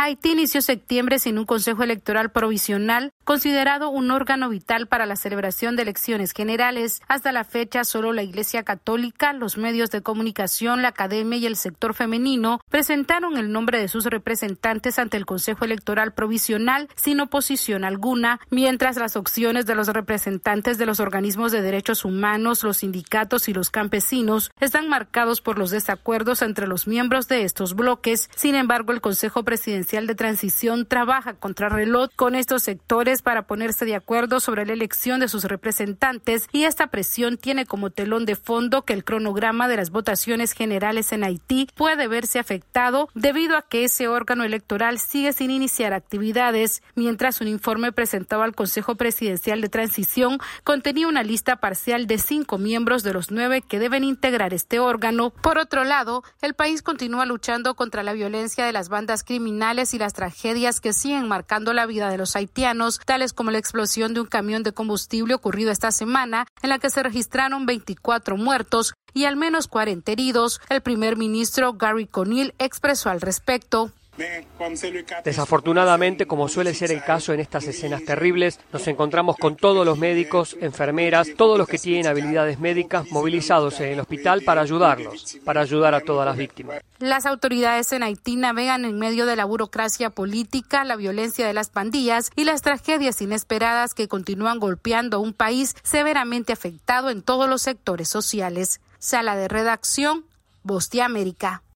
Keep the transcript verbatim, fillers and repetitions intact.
Haití inició septiembre sin un consejo electoral provisional, considerado un órgano vital para la celebración de elecciones generales. Hasta la fecha, solo la Iglesia Católica, los medios de comunicación, la academia y el sector femenino presentaron el nombre de sus representantes ante el Consejo Electoral Provisional sin oposición alguna, mientras las opciones de los representantes de los organismos de derechos humanos, los sindicatos y los campesinos están marcados por los desacuerdos entre los miembros de estos bloques. Sin embargo, el Consejo Presidencial de Transición trabaja contra reloj con estos sectores para ponerse de acuerdo sobre la elección de sus representantes, y esta presión tiene como telón de fondo que el cronograma de las votaciones generales en Haití puede verse afectado debido a que ese órgano electoral sigue sin iniciar actividades, mientras un informe presentado al Consejo Presidencial de Transición contenía una lista parcial de cinco miembros de los nueve que deben integrar este órgano. Por otro lado, el país continúa luchando contra la violencia de las bandas criminales y las tragedias que siguen marcando la vida de los haitianos, tales como la explosión de un camión de combustible ocurrido esta semana, en la que se registraron veinticuatro muertos y al menos cuarenta heridos. El primer ministro Gary Conille expresó al respecto. Desafortunadamente, como suele ser el caso en estas escenas terribles, nos encontramos con todos los médicos, enfermeras, todos los que tienen habilidades médicas movilizados en el hospital para ayudarlos, para ayudar a todas las víctimas. Las autoridades en Haití navegan en medio de la burocracia política, la violencia de las pandillas y las tragedias inesperadas que continúan golpeando a un país severamente afectado en todos los sectores sociales. Sala de redacción, Voz de América.